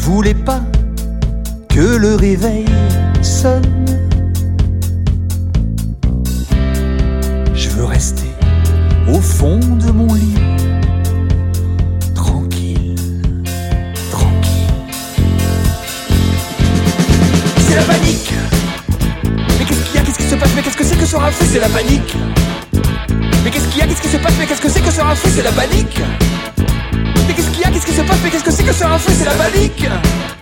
voulais pas que le réveil sonne. Je veux rester au fond de mon lit, tranquille, tranquille. C'est la panique. Mais qu'est-ce qu'il y a? Qu'est-ce qui se passe? Mais qu'est-ce que c'est que ce raffut? C'est la panique. Mais qu'est-ce qu'il y a? Qu'est-ce qui se passe? Mais qu'est-ce que c'est que ce raffut? C'est la panique. Mais qu'est-ce qu'il y a? Qu'est-ce qui se passe? Mais qu'est-ce que c'est que ce raffut? C'est la panique.